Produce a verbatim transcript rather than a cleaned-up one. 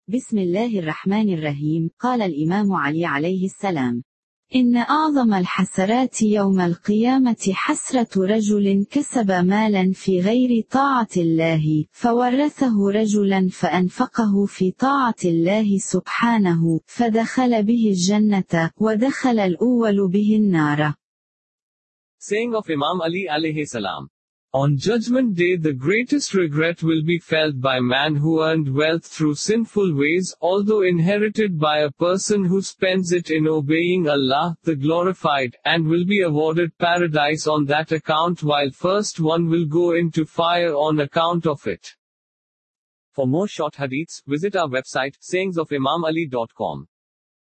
بسم الله الرحمن الرحيم. قال الإمام علي عليه السلام: إن أعظم الحسرات يوم القيامة حسرة رجل كسب مالا في غير طاعة الله، فورثه رجلا فأنفقه في طاعة الله سبحانه، فدخل به الجنة، ودخل الأول به النار. Saying of Imam Ali alayhi salam. On Judgment Day the greatest regret will be felt by man who earned wealth through sinful ways, although inherited by a person who spends it in obeying Allah, the glorified, and will be awarded paradise on that account, while first one will go into fire on account of it. For more short hadiths, visit our website, sayings of imam ali dot com.